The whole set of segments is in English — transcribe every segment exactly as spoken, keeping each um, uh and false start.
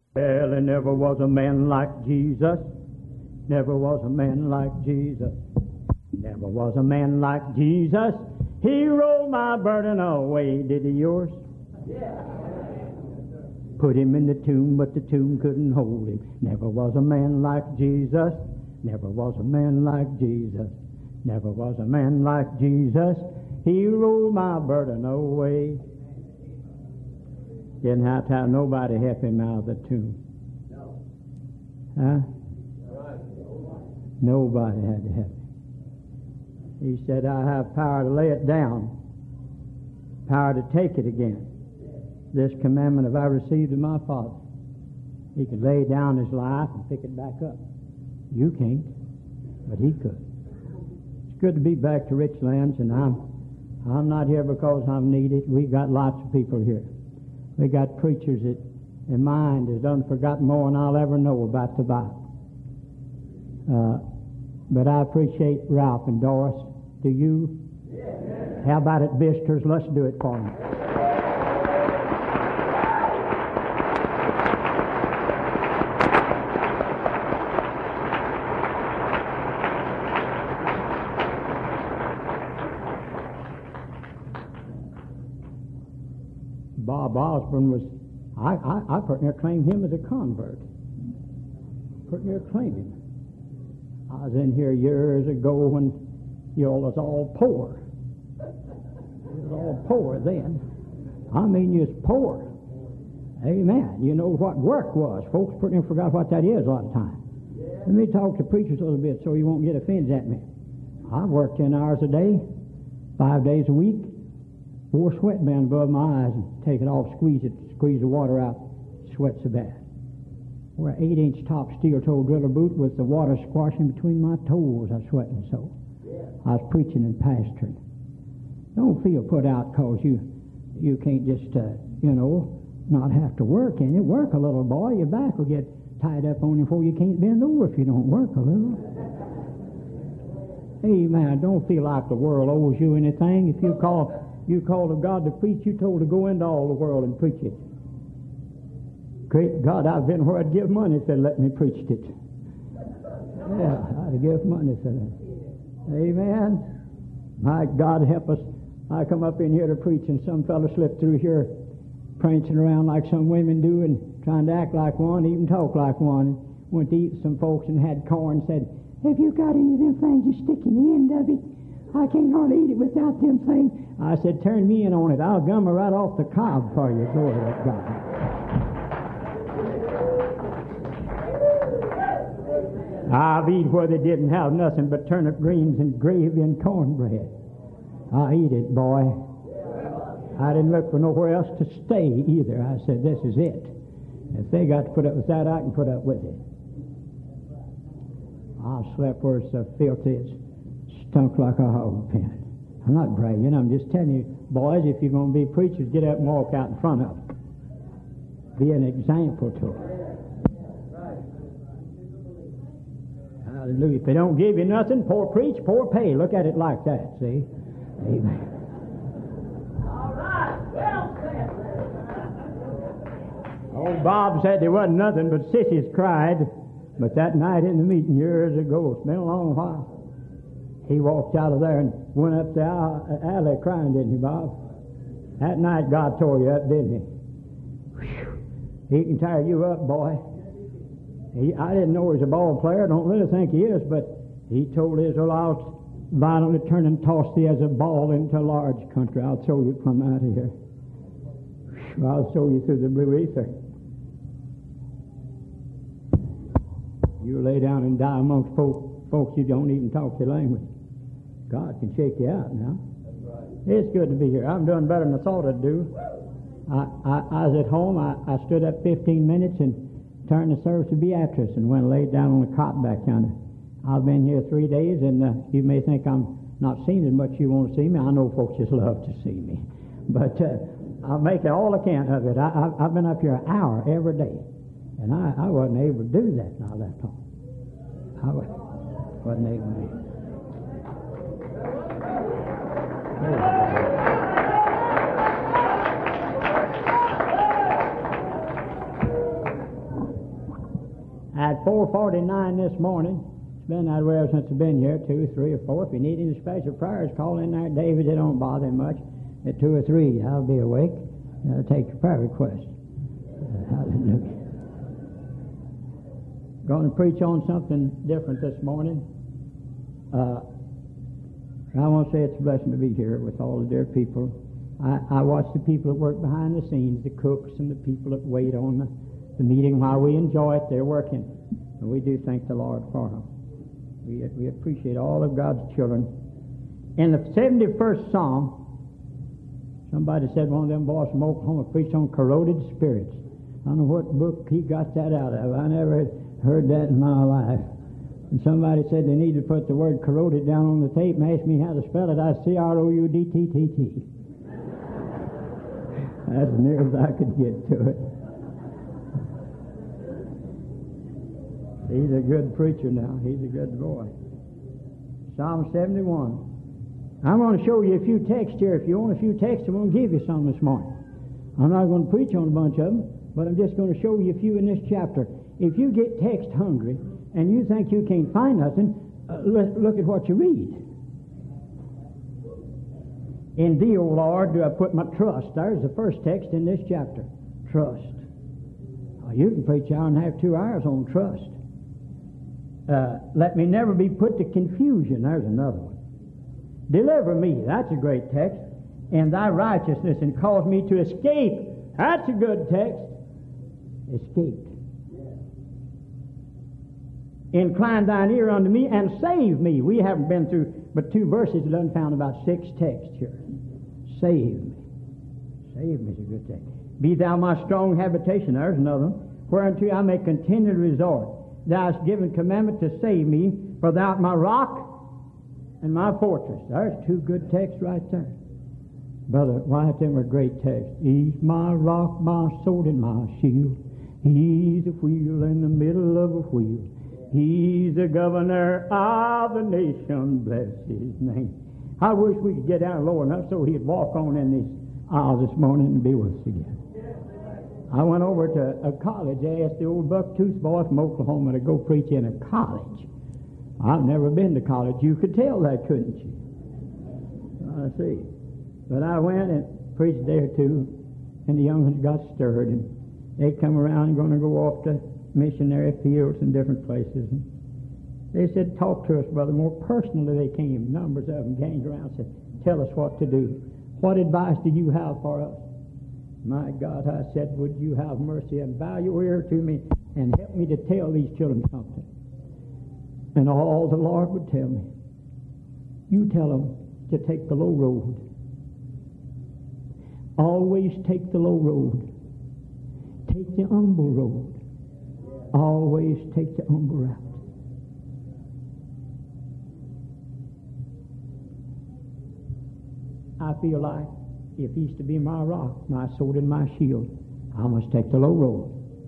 Well, there never was a man like Jesus. Never was a man like Jesus. Never was a man like Jesus. He rolled my burden away. Did he yours? Yeah. Put him in the tomb, but the tomb couldn't hold him. Never was a man like Jesus. Never was a man like Jesus. Never was a man like Jesus. He rolled my burden away. Didn't have to have nobody help him out of the tomb. No. Huh? Nobody had to help him. He said, I have power to lay it down, power to take it again. This commandment have I received of my Father. He could lay down his life and pick it back up. You can't, but he could. It's good to be back to Richlands, and I'm I'm not here because I'm needed. We got lots of people here. We got preachers that in mind has done forgotten more than I'll ever know about the Bible. Uh, but I appreciate Ralph and Doris. Do you? Yeah. How about it, visitors? Let's do it for them. Bob Osborne was, I, I, I pretty near claimed him as a convert. Pretty near claimed him. I was in here years ago when you all was all poor. You was all poor then. I mean, you was poor. Amen. You know what work was. Folks pretty near forgot what that is a lot of times. Let me talk to preachers a little bit so you won't get offended at me. I worked ten hours a day, five days a week. Wore a sweatband above my eyes and take it off, squeeze it, squeeze the water out, sweat so bad. Wore an eight-inch top steel-toe driller boot with the water squashing between my toes. I was sweating so. Yeah. I was preaching and pastoring. Don't feel put out because you you can't just, uh, you know, not have to work in it. Work a little, boy. Your back will get tied up on you before you can't bend over if you don't work a little. Hey, man, don't feel like the world owes you anything. If you call... You called of God to preach, you told to go into all the world and preach it. Great God, I've been where I'd give money, said, let me preach it. Yeah, I'd give money, said that. Amen. My God, help us. I come up in here to preach, and some fellow slipped through here prancing around like some women do and trying to act like one, even talk like one. Went to eat with some folks and had corn, said, have you got any of them things you stick in the end of it? I can't hardly eat it without them things. I said, turn me in on it. I'll gum her right off the cob for you. Glory to God. I've eat where they didn't have nothing but turnip greens and gravy and cornbread. I eat it, boy. I didn't look for nowhere else to stay either. I said, this is it. If they got to put up with that, I can put up with it. I slept where it's so filthy. It's stunk like a hog pen. I'm not bragging. I'm just telling you, boys, if you're going to be preachers, get up and walk out in front of them. Be an example to them. Hallelujah. If they don't give you nothing, poor preach, poor pay. Look at it like that, see? Amen. All right. Well said. Old Bob said there wasn't nothing but sissies cried. But that night in the meeting years ago, it's been a long while, he walked out of there and went up the alley crying, didn't he, Bob? That night God tore you up, didn't he? Whew. He can tear you up, boy. He, I didn't know he was a ball player. I don't really think he is, but he told Israel, I'll violently turn and toss thee as a ball into a large country. I'll throw you from out of here. Whew. I'll throw you through the blue ether. You lay down and die amongst folk, folks you don't even talk their language. God can shake you out now. That's right. It's good to be here. I'm doing better than I thought I'd do. I, I, I was at home. I, I stood up fifteen minutes and turned the service to Beatrice and went and laid down on the cot back yonder. I've been here three days, and uh, you may think I'm not seeing as much as you want to see me. I know folks just love to see me. But uh, I'll make all I can of it. I, I, I've been up here an hour every day, and I, I wasn't able to do that when I left home. I wasn't able to do it. At four forty-nine this morning, it's been that way since I've been here, two, three, or four. If you need any special prayers, call in there. David, it don't bother him much. At two or three, I'll be awake. I'll take your prayer request. Uh, hallelujah. Going to preach on something different this morning. Uh, I want to say it's a blessing to be here with all the dear people. I, I watch the people that work behind the scenes, the cooks and the people that wait on the, the meeting. While we enjoy it, they're working. And we do thank the Lord for them. We, we appreciate all of God's children. In the seventy-first Psalm, somebody said one of them boys from Oklahoma preached on corroded spirits. I don't know what book he got that out of. I never heard that in my life. And somebody said they need to put the word corroded down on the tape and asked me how to spell it. I C R O U D T T T. That's as near as I could get to it. He's a good preacher now. He's a good boy. Psalm seventy-one. I'm going to show you a few texts here. If you want a few texts, I'm going to give you some this morning. I'm not going to preach on a bunch of them, but I'm just going to show you a few in this chapter. If you get text hungry and you think you can't find nothing, uh, look, look at what you read. In thee, O Lord, do I put my trust. There's the first text in this chapter. Trust. Oh, you can preach an hour and a half, two hours on trust. Uh, let me never be put to confusion. There's another one. Deliver me. That's a great text. And thy righteousness, and cause me to escape. That's a good text. Escape. Incline thine ear unto me and save me. We haven't been through but two verses. It doesn't found about six texts here. Save me. Save me is a good text. Be thou my strong habitation. There's another one. Whereunto I may continually resort. Thou hast given commandment to save me, for thou art my rock and my fortress. There's two good texts right there. Brother Wyatt, them are great texts. He's my rock, my sword, and my shield. He's a wheel in the middle of a wheel. He's the governor of the nation. Bless his name. I wish we could get down low enough so he'd walk on in these aisles this morning and be with us again. I went over to a college. I asked the old buck-tooth boy from Oklahoma to go preach in a college. I've never been to college. You could tell that, couldn't you? I see. But I went and preached a day or two, and the young ones got stirred, and they come around and going to go off to missionary fields and different places. And they said, talk to us, brother. More personally they came. Numbers of them ganged around and said, tell us what to do. What advice do you have for us? My God, I said, would you have mercy and bow your ear to me and help me to tell these children something? And all the Lord would tell me, you tell them to take the low road. Always take the low road. Take the humble road. Always take the humble route. I feel like if he's to be my rock, my sword, and my shield, I must take the low road.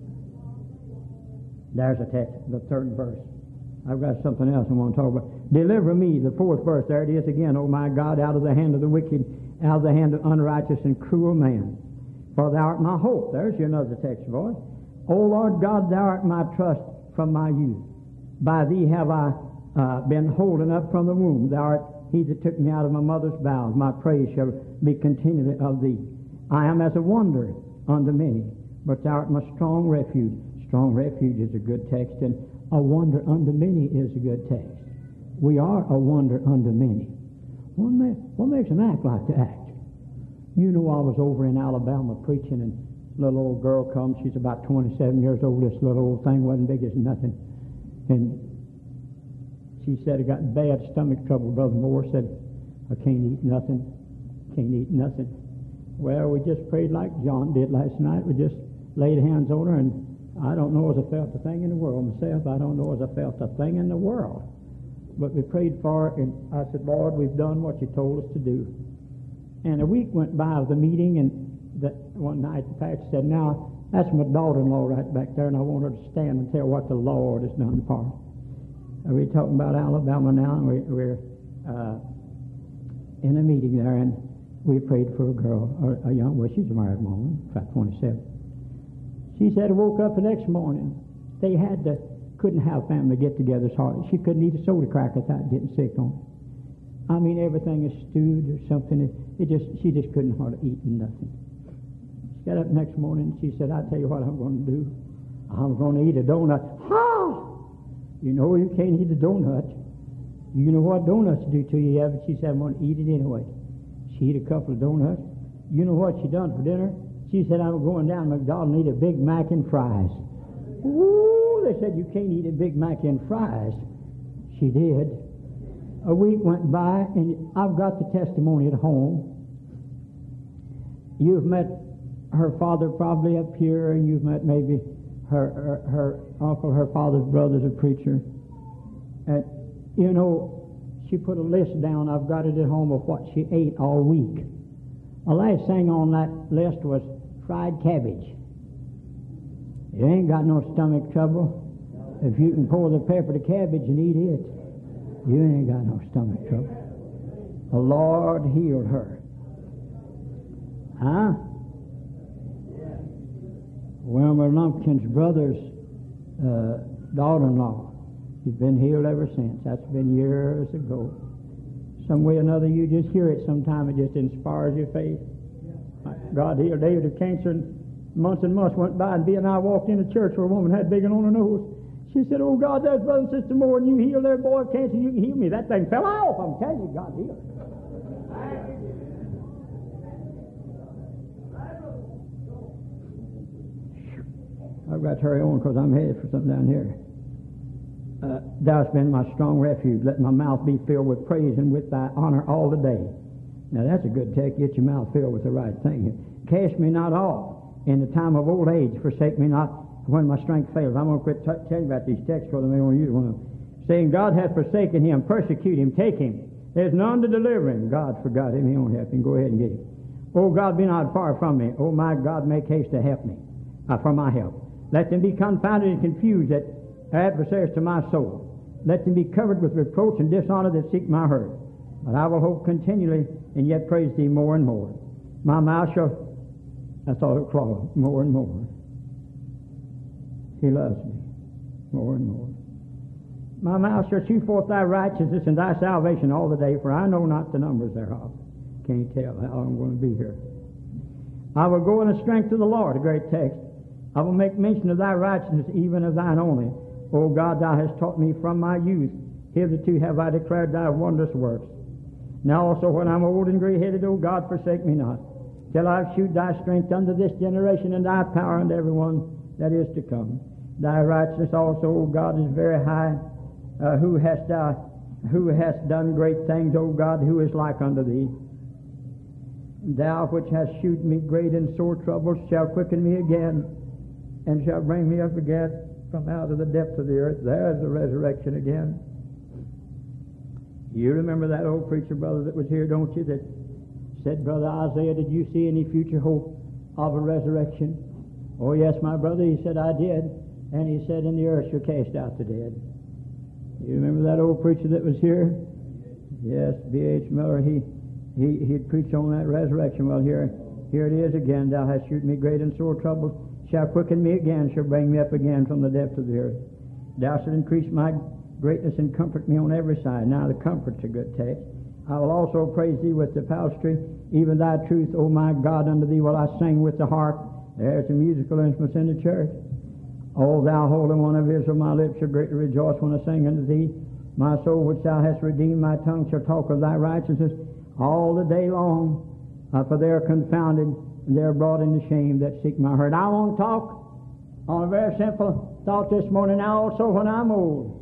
There's a text, the third verse. I've got something else I want to talk about. Deliver me, the fourth verse. There it is again. Oh my God, out of the hand of the wicked, out of the hand of unrighteous and cruel man. For thou art my hope. There's your another text, boy. O Lord God, thou art my trust from my youth. By thee have I uh, been holden up from the womb. Thou art he that took me out of my mother's bowels. My praise shall be continually of thee. I am as a wonder unto many, but thou art my strong refuge. Strong refuge is a good text, and a wonder unto many is a good text. We are a wonder unto many. What, ma- what makes them act like to act? You know, I was over in Alabama preaching, and a little old girl comes. She's about twenty-seven years old. This little old thing wasn't big as nothing. And she said, I got bad stomach trouble. Brother Moore said, I can't eat nothing. Can't eat nothing. Well, we just prayed like John did last night. We just laid hands on her, and I don't know as I felt a thing in the world myself. I don't know as I felt a thing in the world. But we prayed for her, and I said, Lord, we've done what you told us to do. And a week went by of the meeting, and that one night the pastor said, now, that's my daughter-in-law right back there, and I want her to stand and tell what the Lord has done for her. And we're talking about Alabama now, and we, we're uh, in a meeting there, and we prayed for a girl, a, a young, well, she's a married woman, about twenty-seven. She said, I woke up the next morning. They had to couldn't have family get-togethers hardly. She couldn't eat a soda cracker without getting sick on it. I mean, everything is stewed or something. It, it just she just couldn't hardly eat nothing. She got up next morning and she said, "I tell you what I'm going to do. I'm going to eat a donut." Ha! You know you can't eat a donut. You know what donuts do to you, yeah, but she said, "I'm going to eat it anyway." She ate a couple of donuts. You know what she done for dinner? She said, "I'm going down to McDonald's and eat a Big Mac and fries." Ooh, they said, "You can't eat a Big Mac and fries." She did. A week went by, and I've got the testimony at home. You've met her father probably up here, and you've met maybe her, her, her uncle, her father's brother's a preacher. And, you know, she put a list down, I've got it at home, of what she ate all week. The last thing on that list was fried cabbage. It ain't got no stomach trouble. If you can pour the pepper to cabbage and eat it, you ain't got no stomach trouble. The Lord healed her. Huh? Wilmer Lumpkin's brother's uh, daughter-in-law. She's been healed ever since. That's been years ago. Some way or another, you just hear it sometime. It just inspires your faith. God healed David of cancer, and months and months went by, and Bea and I walked into church where a woman had big on her nose. She said, "Oh, God, there's Brother and Sister Moore, and you healed their boy of cancer. You can heal me." That thing fell off. I'm telling you, God healed her. I've got to hurry on because I'm headed for something down here. Uh, thou hast been my strong refuge. Let my mouth be filled with praise and with thy honor all the day. Now that's a good text. Get your mouth filled with the right thing. Cast me not off in the time of old age. Forsake me not when my strength fails. I'm going to quit t- telling you about these texts because I may want you to want to. Saying, God hath forsaken him. Persecute him. Take him. There's none to deliver him. God forgot him. He won't help him. Go ahead and get him. Oh, God, be not far from me. Oh, my God, make haste to help me. Uh, for my help. Let them be confounded and confused that adversaries to my soul. Let them be covered with reproach and dishonor that seek my hurt. But I will hope continually and yet praise thee more and more. My mouth shall, that's all it crawls, more and more. He loves me more and more. My mouth shall shew forth thy righteousness and thy salvation all the day, for I know not the numbers thereof. Can't tell how long I'm going to be here. I will go in the strength of the Lord, a great text. I will make mention of thy righteousness, even of thine only. O God, thou hast taught me from my youth. Hitherto have I declared thy wondrous works. Now also when I'm old and gray-headed, O God, forsake me not, till I have shewed thy strength unto this generation, and thy power unto everyone that is to come. Thy righteousness also, O God, is very high. Uh, who hast thou, who hast done great things, O God, who is like unto thee? Thou which hast shewed me great and sore troubles shall quicken me again, and shall bring me up again from out of the depths of the earth. There's the resurrection again. You remember that old preacher brother that was here, don't you, that said, Brother Isaiah, did you see any future hope of a resurrection? Oh, yes, my brother, he said, I did. And he said, in the earth shall cast out the dead. You remember that old preacher that was here? Yes, B H Miller, he, he, he'd preach on that resurrection. Well, here, here it is again. Thou hast shewed me great and sore troubles, shall quicken me again, shall bring me up again from the depths of the earth. Thou shalt increase my greatness and comfort me on every side. Now the comfort's a good text. I will also praise thee with the psaltery, even thy truth, O my God, unto thee will I sing with the harp. There's the musical instruments in the church. O thou Holy One of Israel, my lips shall greatly rejoice when I sing unto thee. My soul which thou hast redeemed, my tongue shall talk of thy righteousness all the day long. Uh, for they are confounded, and they are brought into shame that seek my hurt. I want to talk on a very simple thought this morning. Now also when I'm old,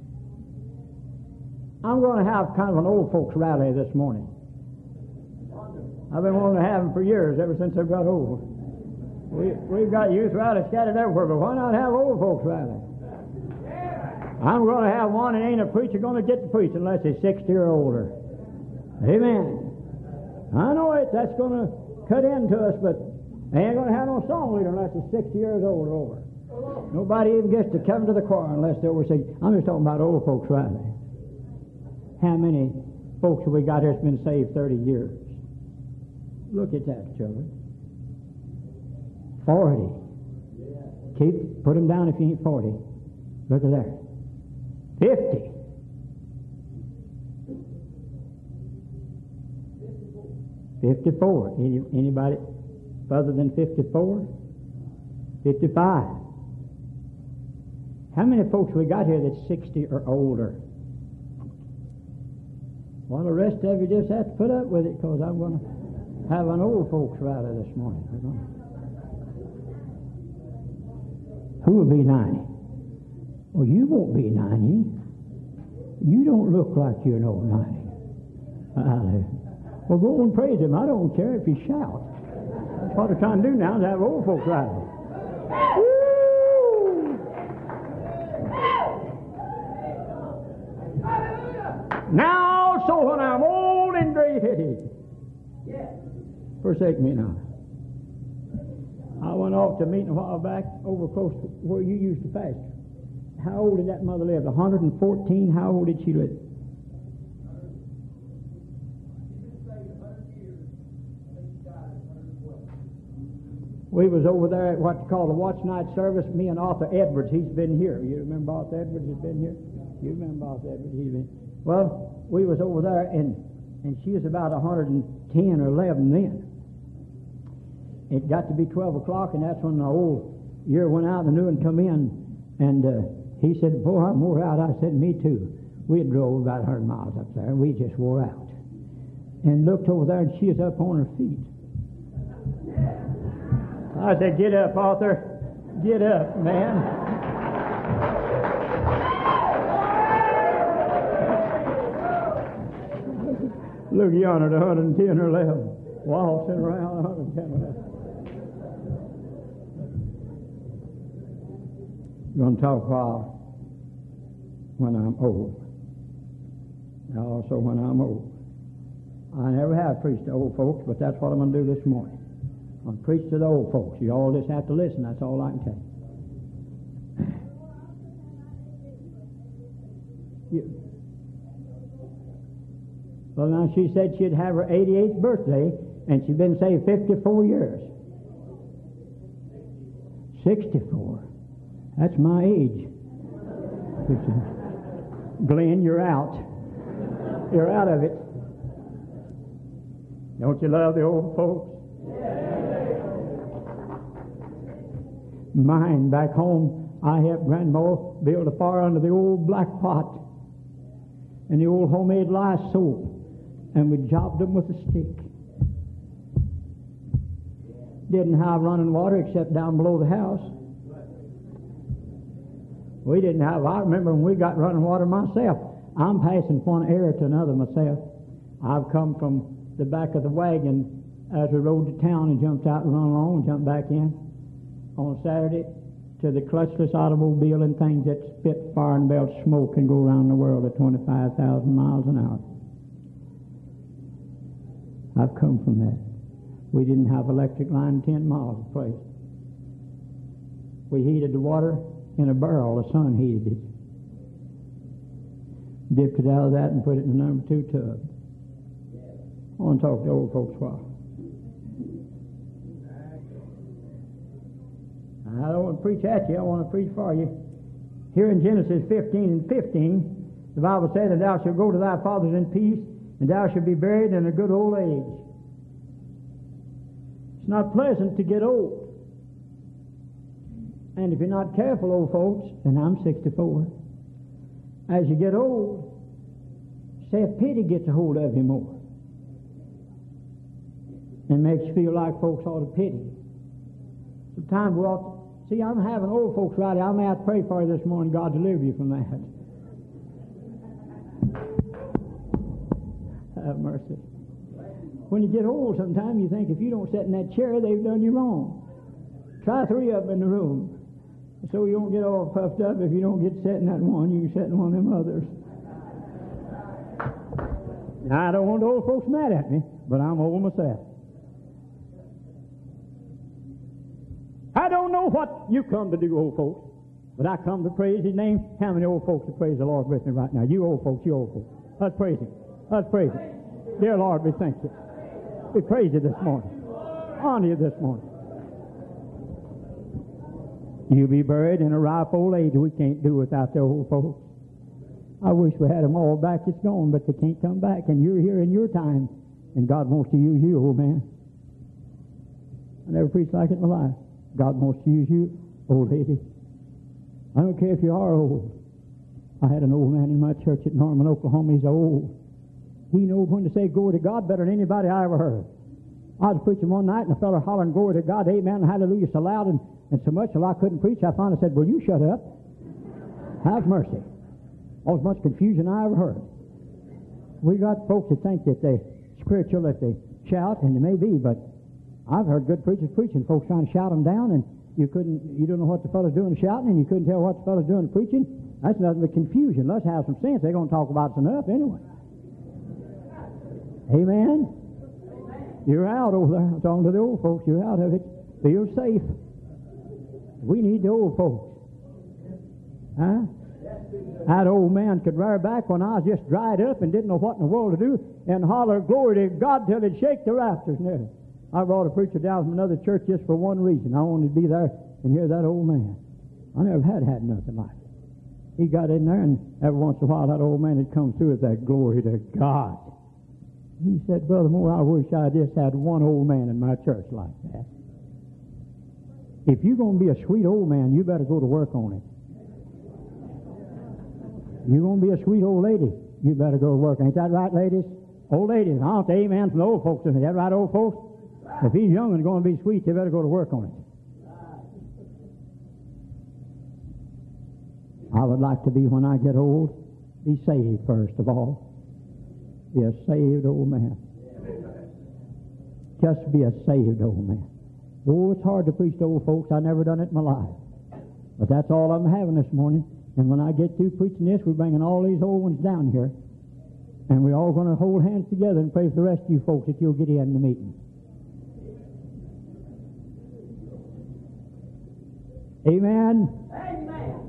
I'm going to have kind of an old folks rally this morning. I've been wanting to have them for years, ever since I got old. We, we've got youth rallies scattered everywhere, but why not have old folks rally? I'm going to have one, and ain't a preacher going to get to preach unless he's sixty or older. Amen. I know it, that's going to cut into us, but they ain't going to have no song leader unless he's sixty years old or over. Nobody even gets to come to the choir unless they're over sixty. I'm just talking about old folks rally. How many folks have we got here that's been saved thirty years? Look at that, children. forty. Keep, put them down if you ain't forty. Look at there. Fifty. Fifty-four. Any, anybody other than fifty-four? Fifty-five. How many folks we got here that's sixty or older? Well, the rest of you just have to put up with it, because I'm going to have an old folks rally this morning. Who will be ninety? Well, you won't be ninety. You don't look like you're an old ninety. Uh, well, go and praise him. I don't care if you shout. That's what they're trying to do now, is have old folks rally. Woo! Now, so when I'm old and gray-headed, forsake me not. I went off to a meeting a while back over close to where you used to pastor. How old did that mother live? one hundred fourteen. How old did she live? We was over there at what you call the watch night service. Me and Arthur Edwards, he's been here. You remember Arthur Edwards has been here? You remember Arthur Edwards? He's been. Well, we was over there, and and she was about one hundred ten or eleven then. It got to be twelve o'clock, and that's when the old year went out, and the new one come in, and uh, he said, "Boy, I'm wore out." I said, "Me too." We had drove about one hundred miles up there, and we just wore out. And looked over there, and she was up on her feet. I said, "Get up, Arthur. Get up, man." Look yonder at one hundred ten or eleven. Waltzing around one hundred ten or eleven. I'm going to talk about when I'm old. Now also when I'm old. I never have preached to old folks, but that's what I'm going to do this morning. I'm going to preach to the old folks. You all just have to listen. That's all I can tell you. you well, now, she said she'd have her eighty-eighth birthday, and she'd been saved fifty-four years. sixty-four. That's my age. Glenn, you're out. You're out of it. Don't you love the old folks? Mine, back home, I helped Grandma build a fire under the old black pot and the old homemade lye soap, and we jobbed them with a stick. Didn't have running water except down below the house. We didn't have, I remember when we got running water myself. I'm passing one era to another myself. I've come from the back of the wagon as we rode to town and jumped out and run along and jumped back in on Saturday to the clutchless automobile and things that spit fire and belch smoke and go around the world at twenty-five thousand miles an hour. I've come from that. We didn't have electric line ten miles of place. We heated the water in a barrel. The sun heated it. Dipped it out of that and put it in the number two tub. I want to talk to old folks a while. I don't want to preach at you. I want to preach for you. Here in Genesis fifteen and fifteen, the Bible said, "And thou shalt go to thy fathers in peace, and thou shalt be buried in a good old age." It's not pleasant to get old. And if you're not careful, old folks, and I'm sixty-four, as you get old, self-pity gets a hold of you more. And makes you feel like folks ought to pity. Sometimes we ought to, see, I'm having old folks rally. I may have to pray for you this morning. God deliver you from that. Have mercy. When you get old, sometimes you think if you don't sit in that chair, they've done you wrong. Try three of them in the room. So you don't get all puffed up. If you don't get set in that one, you can sit in one of them others. Now, I don't want the old folks mad at me, but I'm old myself. I don't know what you come to do, old folks, but I come to praise His name. How many old folks to praise the Lord with me right now? You old folks, you old folks. Let's praise Him. Let's praise Him. Dear Lord, we thank you. We praise you this morning. Honor you this morning. You'll be buried in a ripe old age. We can't do without the old folks. I wish we had them all back. It's gone, but they can't come back. And you're here in your time, and God wants to use you, old man. I never preached like it in my life. God wants to use you, old lady. I don't care if you are old. I had an old man in my church at Norman, Oklahoma. He's old. He knows when to say glory to God better than anybody I ever heard. I was preaching one night, and a fellow hollering glory to God, amen, hallelujah, so loud and, and so much till I couldn't preach. I finally said, will you shut up? Have mercy. All as much confusion I ever heard. We got folks that think that they spiritual, that they shout, and they may be, but I've heard good preachers preaching, folks trying to shout them down, and you couldn't, you don't know what the fellow's doing shouting, and you couldn't tell what the fellow's doing preaching. That's nothing but confusion. Let's have some sense. They're going to talk about it enough anyway. Amen? You're out over there. I'm talking to the old folks. You're out of it. Feel safe. We need the old folks. Huh? That old man could rear back when I was just dried up and didn't know what in the world to do and holler glory to God till it'd shake the rafters. No. I brought a preacher down from another church just for one reason. I wanted to be there and hear that old man. I never had had nothing like it. He got in there, and every once in a while that old man would come through with that glory to God. He said, Brother Moore, I wish I just had one old man in my church like that. If you're going to be a sweet old man, you better go to work on it. You're going to be a sweet old lady, you better go to work. Ain't that right, ladies? Old ladies, I don't say amen from the old folks. Is that right, old folks? If he's young and going to be sweet, you better go to work on it. I would like to be, when I get old, be saved first of all. Be a saved old man. Just be a saved old man. Oh, it's hard to preach to old folks. I've never done it in my life. But that's all I'm having this morning. And when I get through preaching this, we're bringing all these old ones down here. And we're all going to hold hands together and pray for the rest of you folks that you'll get in the meeting. Amen. Amen.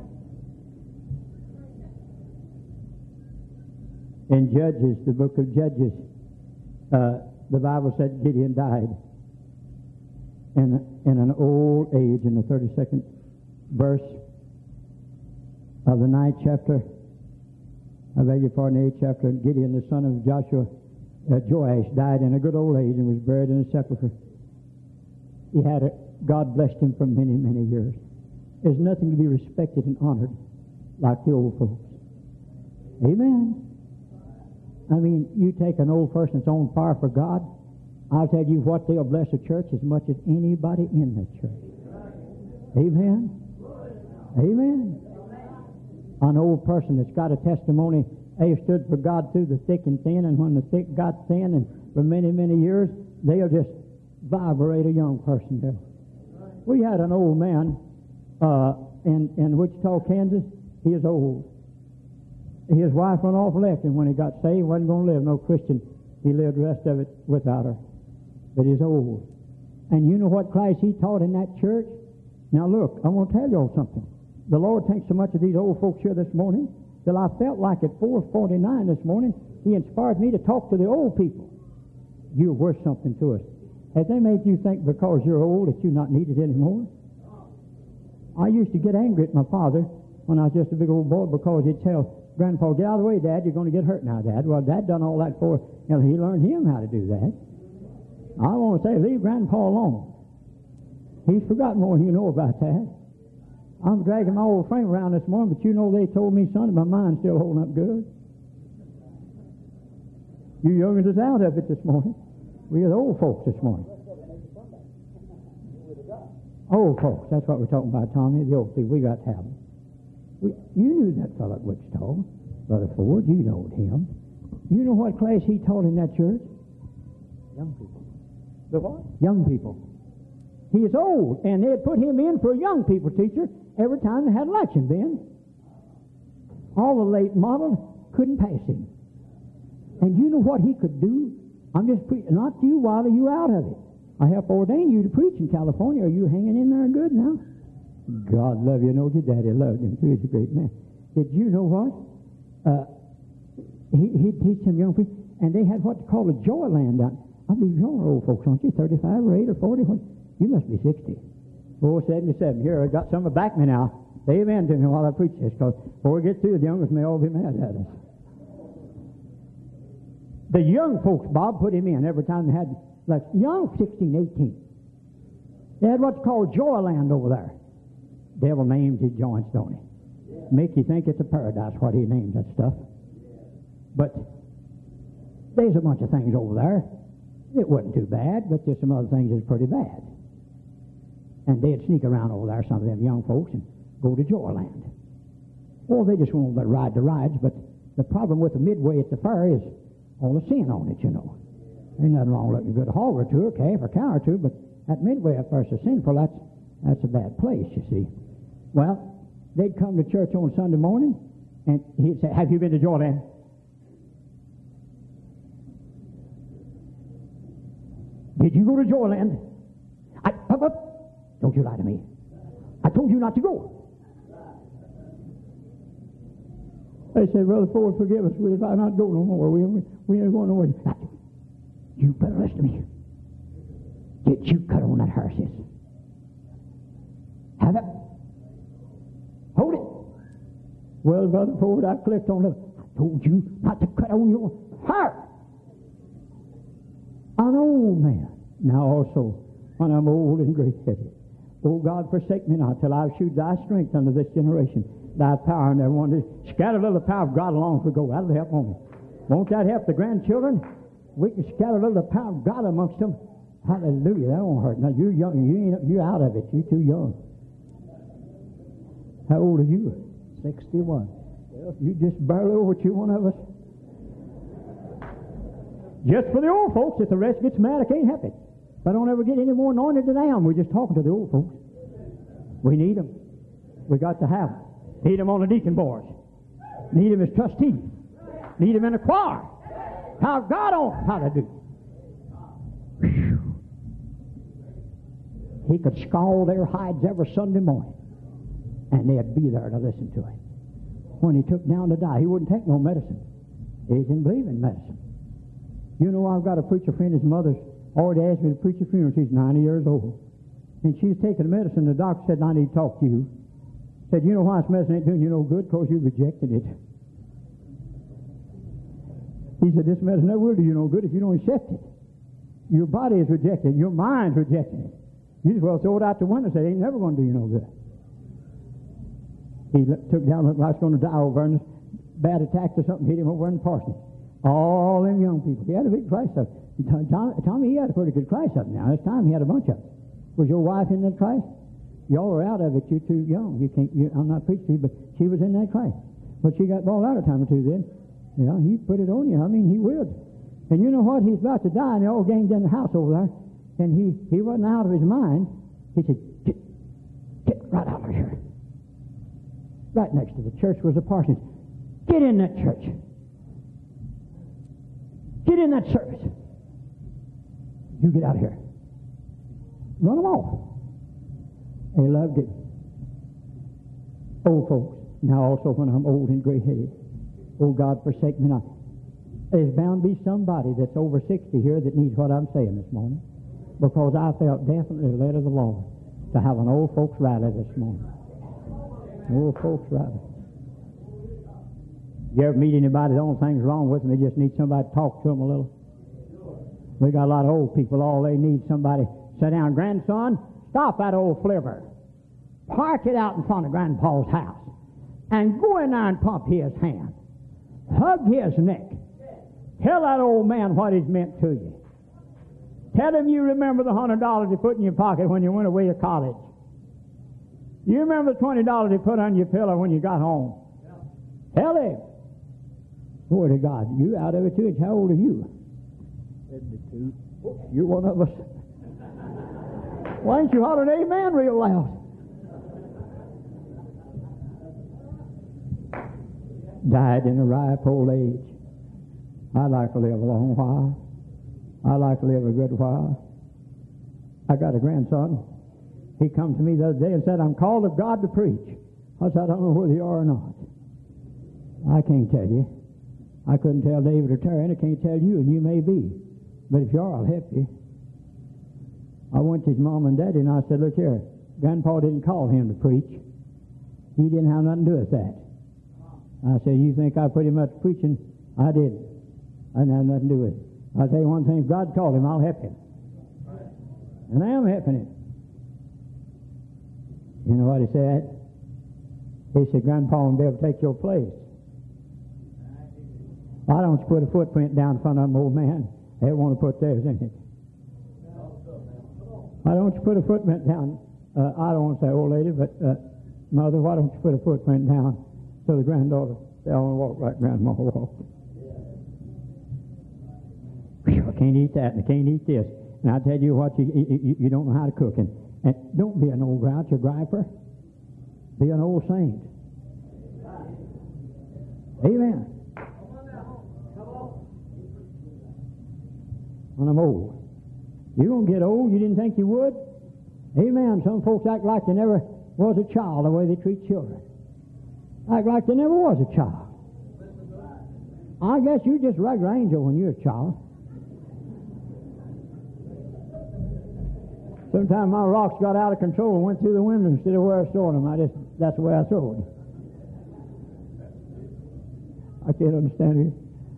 In Judges, the book of Judges, uh, the Bible said Gideon died in, in an old age, in the thirty-second verse of the ninth chapter, I beg your pardon, the eighth chapter. Gideon, the son of Joshua, uh, Joash, died in a good old age and was buried in a sepulchre. He had a, God blessed him for many, many years. There's nothing to be respected and honored like the old folks. Amen. I mean, you take an old person that's on fire for God, I'll tell you what, they'll bless a church as much as anybody in the church. Amen? Amen. An old person that's got a testimony, they stood for God through the thick and thin, and when the thick got thin, and for many, many years, they'll just vibrate a young person there. We had an old man uh, in, in Wichita, Kansas. He is old. His wife run off and left him when he got saved. Wasn't going to live no Christian. He lived the rest of it without her. But he's old. And you know what Christ he taught in that church? Now look, I want to tell you all something. The Lord thinks so much of these old folks here this morning that I felt like at four forty-nine this morning, he inspired me to talk to the old people. You're worth something to us. Have they made you think because you're old that you're not needed anymore? I used to get angry at my father when I was just a big old boy because he'd tell Grandpa, get out of the way, Dad, you're going to get hurt now, Dad. Well, Dad done all that for, you know, he learned him how to do that. I want to say, leave Grandpa alone. He's forgotten more than you know about that. I'm dragging my old frame around this morning, but you know they told me, son, my mind's still holding up good. You youngins is out of it this morning. We are the old folks this morning. Old folks, that's what we're talking about, Tommy, the old people. We got to have them. We, you knew that fellow at Wichita, Brother Ford. You knowed him. You know what class he taught in that church? Young people. The what? Young people. He is old, and they'd put him in for a young people teacher every time they had election, Ben. All the late models couldn't pass him. And you know what he could do? I'm just preaching, not you, Wiley, you out of it. I have ordained you to preach in California. Are you hanging in there good now? God love you. Know your daddy loved him too. He's a great man. Did you know what? Uh, he, he'd teach some young people, and they had what they call a joy land down. I believe you're old folks, aren't you? thirty-five or eight or forty? What? You must be sixty. Oh, seventy-seven. Here, I got some back me now. Amen to me while I preach this, because before we get through, the youngest may all be mad at us. The young folks, Bob put him in every time they had, like, young, sixteen, eighteen. They had what's called Joyland over there. Devil names his joints, don't he? Make you think it's a paradise, what he named that stuff. But there's a bunch of things over there. It wasn't too bad, but there's some other things that's pretty bad. And they'd sneak around over there, some of them young folks, and go to Joyland. Well, they just won't let ride the rides, but the problem with the midway at the fair is all the sin on it, you know. Ain't nothing wrong with a good hog or two, or calf or cow or two, but that midway up there is so sinful, that's, that's a bad place, you see. Well, they'd come to church on Sunday morning, and he'd say, have you been to Joyland? Did you go to Joyland? I, up, up. Don't you lie to me. I told you not to go. They said, Brother Ford, forgive us. We'll not go no more. We, we, we ain't going nowhere. Now, you better listen to me. Get you cut on that hair, sis. Have it. Hold it. Well, Brother Ford, I clicked on it. I told you not to cut on your hair. An old man. Now also, when I'm old and gray-headed. Oh, God, forsake me not till I shoot thy strength unto this generation. Thy power and everyone. Scatter a little power of God along as we go. That'll help on me. Won't that help the grandchildren? We can scatter a little power of God amongst them. Hallelujah. That won't hurt. Now, you're young. You ain't, you're out of it. You're too young. How old are you? sixty-one. Well, you just barely over to one of us. Just for the old folks. If the rest gets mad, I can't help it. If I don't ever get any more anointed than I am, we're just talking to the old folks. We need them. We got to have them. Need them on the deacon boards. Need them as trustees. Need them in the choir. How God on how to do. Whew. He could scald their hides every Sunday morning, and they'd be there to listen to him. When he took down to die, he wouldn't take no medicine. He didn't believe in medicine. You know, I've got a preacher friend, his mother's already asked me to preach a funeral. She's ninety years old. And she's taking medicine. The doctor said, I need to talk to you. Said, you know why this medicine ain't doing you no good? Because you rejected it. He said, this medicine never will do you no good if you don't accept it. Your body is rejected. Your mind's rejecting it. You just well throw it out the window and say, it ain't never going to do you no good. He took down, looked like he was going to die over, and bad attacks or something hit him over in the parsonage. All them young people. He had a big Christ up. Tommy, he had a pretty good Christ up now. This time he had a bunch of them. Was your wife in that Christ? Y'all are out of it. You're too young. You can't. You, I'm not preaching to you, but she was in that Christ. But she got balled out a time or two then. Yeah, he put it on you. I mean, he would. And you know what? He's about to die, and they all ganged in the house over there. And he, he wasn't out of his mind. He said, get, get right out of here. Right next to the church was a parsonage. Get in that church. Get in that service. You get out of here. Run them off. They loved it. Old folks. Now also when I'm old and gray-headed. Oh, God, forsake me not. There's bound to be somebody that's over sixty here that needs what I'm saying this morning. Because I felt definitely led of the Lord to have an old folks rally this morning. Old folks rally. You ever meet anybody, the only thing's wrong with them, they just need somebody to talk to them a little? We got a lot of old people, all they need somebody. Sit down, grandson, stop that old flivver. Park it out in front of Grandpa's house. And go in there and pump his hand. Hug his neck. Tell that old man what he's meant to you. Tell him you remember the hundred dollars he put in your pocket when you went away to college. You remember the twenty dollars he put on your pillow when you got home. Tell him. Glory to God. You out of it too. How old are you? seventy-two. You're one of us. Why ain't you hollering amen real loud? Died in a ripe old age. I'd like to live a long while. I'd like to live a good while. I got a grandson. He come to me the other day and said, I'm called of God to preach. I said, I don't know whether you are or not. I can't tell you. I couldn't tell David or Terry, and I can't tell you, and you may be. But if you are, I'll help you. I went to his mom and daddy, and I said, look here, Grandpa didn't call him to preach. He didn't have nothing to do with that. I said, you think I put him up to preaching? I didn't. I didn't have nothing to do with it. I'll tell you one thing, if God called him, I'll help him. And I am helping him. You know what he said? He said, Grandpa will be able to take your place. Why don't you put a footprint down in front of them, old man? They want to put theirs in it. Why don't you put a footprint down? Uh, I don't want to say old lady, but uh, mother, why don't you put a footprint down so the granddaughter, they all walk like Grandma walked. I can't eat that, and I can't eat this. And I tell you what, you, you, you don't know how to cook. And, and don't be an old grouch or griper. Be an old saint. Amen. When I'm old. You're going to get old. You didn't think you would? Amen. Some folks act like they never was a child the way they treat children. Act like they never was a child. I guess you just a regular angel when you're a child. Sometimes my rocks got out of control and went through the window instead of where I stored them. I just, that's the way I throw them. I can't understand you.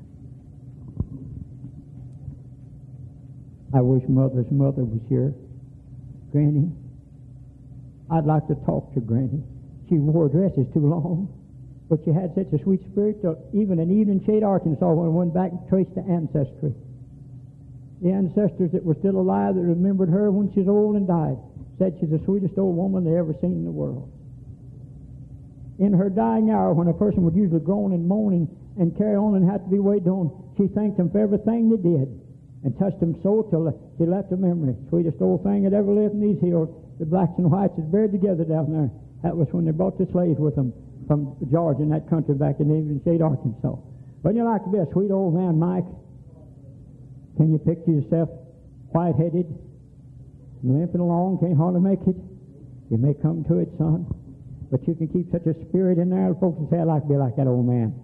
I wish Mother's mother was here. Granny, I'd like to talk to Granny. She wore dresses too long, but she had such a sweet spirit that even in Evening Shade, Arkansas, when I went back and traced the ancestry, the ancestors that were still alive that remembered her when she was old and died said she's the sweetest old woman they ever seen in the world. In her dying hour, when a person would usually groan and moan and, and carry on and have to be weighed down, she thanked them for everything they did and touched them so till she left a memory. Sweetest old thing that ever lived in these hills. The blacks and whites is buried together down there. That was when they brought the slaves with them from Georgia and that country back in Evening Shade, Arkansas. Wouldn't you like to be a sweet old man, Mike? Can you picture yourself white-headed, limping along, can't hardly make it? You may come to it, son, but you can keep such a spirit in there. Folks will say, I'd like to be like that old man.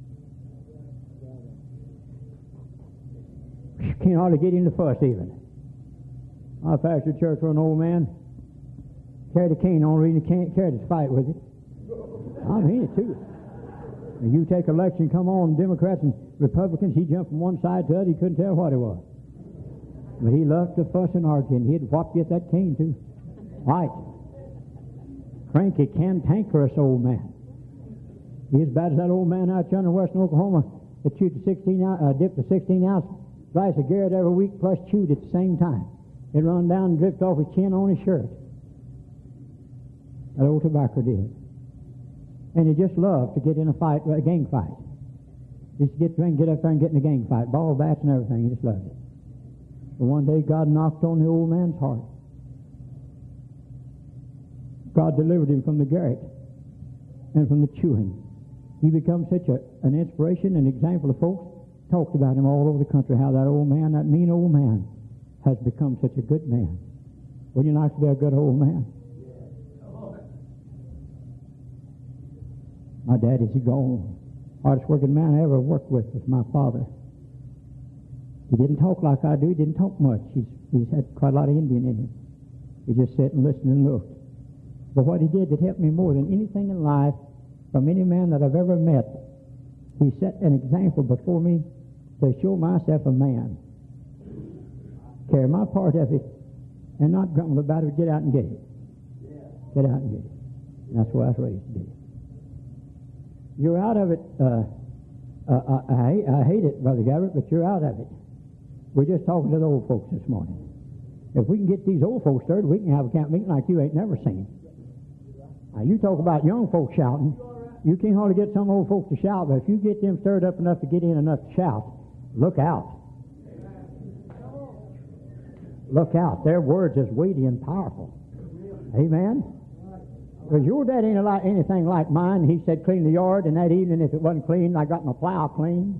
You can't hardly get into fuss even. I pastored church for an old man. Carried a cane on, reading, can't carry to fight with it. I mean it too. And you take election, come on, Democrats and Republicans, he jumped from one side to the other, he couldn't tell what it was. But he loved to fuss and argue, and he'd whop you at that cane too. Right. Cranky, cantankerous old man. He's as bad as that old man out yonder in western Oklahoma that chewed the sixteen ounce, uh, dipped the sixteen ounce glass of Garrett every week plus chewed at the same time. It run down and dripped off his chin on his shirt. That old tobacco did. And he just loved to get in a fight, a gang fight. Just get there and get up there and get in a gang fight. Ball bats and everything. He just loved it. But one day God knocked on the old man's heart. God delivered him from the garret and from the chewing. He became such a, an inspiration and example of folks. Talked about him all over the country, how that old man, that mean old man, has become such a good man. Wouldn't you like to be a good old man? My daddy's gone. Hardest working man I ever worked with was my father. He didn't talk like I do. He didn't talk much. He's, he's had quite a lot of Indian in him. He just sat and listened and looked. But what he did that helped me more than anything in life from any man that I've ever met, he set an example before me to show myself a man. Carry my part of it and not grumble about it. Get out and get it. Get out and get it. And that's why I was raised to do it. You're out of it. Uh, uh, I, I hate it, Brother Gabbert, but you're out of it. We're just talking to the old folks this morning. If we can get these old folks stirred, we can have a camp meeting like you ain't never seen. Now, you talk about young folks shouting. You can't hardly get some old folks to shout, but if you get them stirred up enough to get in enough to shout, look out. Look out. Their words is weighty and powerful. Amen? Because your dad ain't like anything like mine. He said, clean the yard, and that evening, if it wasn't clean, I got my plow clean.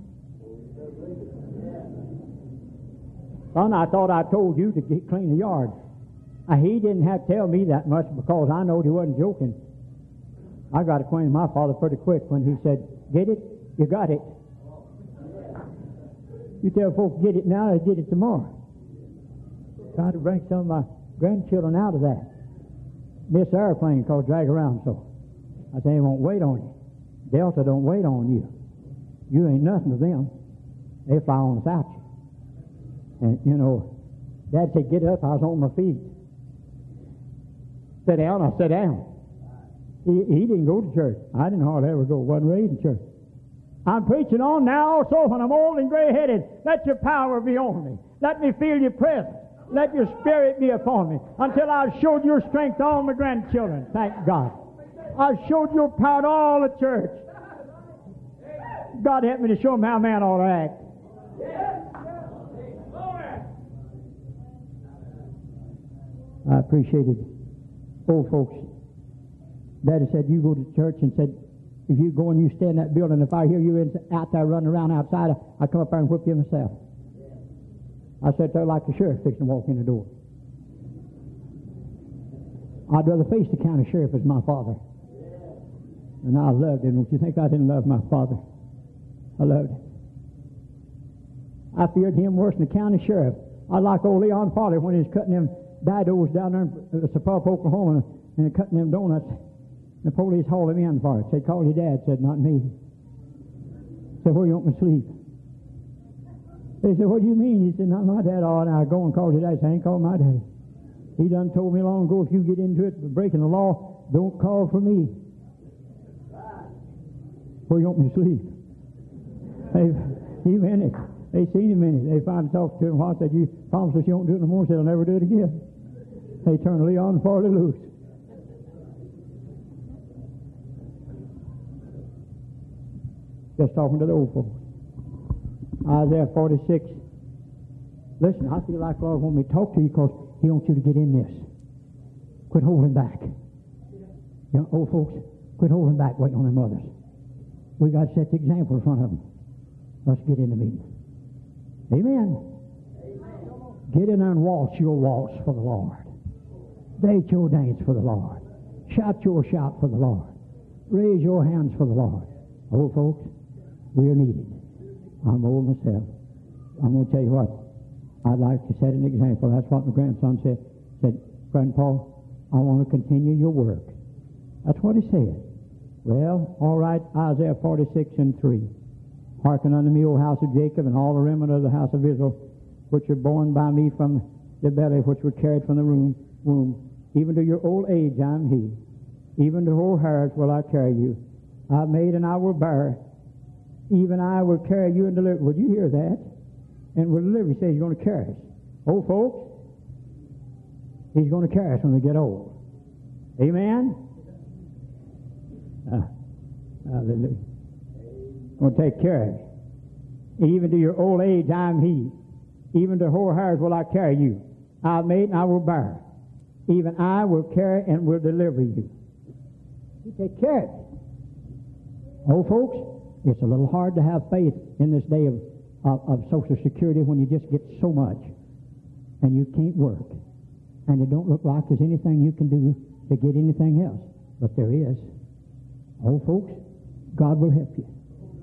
Son, I thought I told you to get, clean the yard. Uh, he didn't have to tell me that much because I knowed he wasn't joking. I got acquainted with my father pretty quick when he said, get it, you got it. You tell folks get it now, they get it tomorrow. Trying to bring some of my grandchildren out of that. This airplane called drag around so. I said, they won't wait on you. Delta don't wait on you. You ain't nothing to them. They fly on without you. And, you know, Dad said, get up. I was on my feet. Sit down. I sat down. He, he didn't go to church. I didn't hardly ever go. Wasn't raised in church. I'm preaching on now also when I'm old and gray-headed. Let your power be on me. Let me feel your presence. Let your spirit be upon me until I've showed your strength to all my grandchildren. Thank God. I've showed your power to all the church. God help me to show them how man ought to act. I appreciated old folks. Daddy said, you go to church and said, if you go and you stay in that building, if I hear you in, out there running around outside, I come up there and whip you myself. I sat there like the sheriff fixing to walk in the door. I'd rather face the county sheriff as my father. And I loved him. Don't you think I didn't love my father? I loved him. I feared him worse than the county sheriff. I like old Leon Farley when he was cutting them didos down there in Sapulpa, Oklahoma, and cutting them donuts. The police hauled him in for it. Said, call your dad. Said, not me. Said, where you want me to sleep? They said, what do you mean? He said, not my dad. Oh, now go and call your dad. Said, I ain't called my dad. He done told me long ago, if you get into it for breaking the law, don't call for me. Where you want me to sleep? They, he meant it. They seen him in it. They finally talked to him. I said, you promised us you won't do it no more. Said, I'll never do it again. They turned Leon Farley loose. Just talking to the old folks. Isaiah forty-six. Listen, I feel like the Lord wants me to talk to you because He wants you to get in this. Quit holding back. You know, old folks, quit holding back waiting on their mothers. We got to set the example in front of them. Let's get in the meeting. Amen. Amen. Get in there and waltz your waltz for the Lord. Dance your dance for the Lord. Shout your shout for the Lord. Raise your hands for the Lord. Old folks, we are needed. I'm old myself. I'm going to tell you what. I'd like to set an example. That's what my grandson said. Said, Grandpa, I want to continue your work. That's what he said. Well, all right, Isaiah forty-six and three. Hearken unto me, O house of Jacob, and all the remnant of the house of Israel, which are born by me from the belly, which were carried from the womb. womb. Even to your old age I am he. Even to old hairs will I carry you. I made and I will bear. Even I will carry you and deliver. Would you hear that? And will deliver. He says he's going to carry us. Old folks, He's going to carry us when we get old. Amen? Uh, hallelujah. Going to take care of you. Even to your old age I am he. Even to hoar hairs will I carry you. I have made and I will bear. Even I will carry and will deliver you. He take care of you. Old folks, it's a little hard to have faith in this day of, of, of Social Security when you just get so much and you can't work. And it don't look like there's anything you can do to get anything else. But there is. Old folks, God will help you.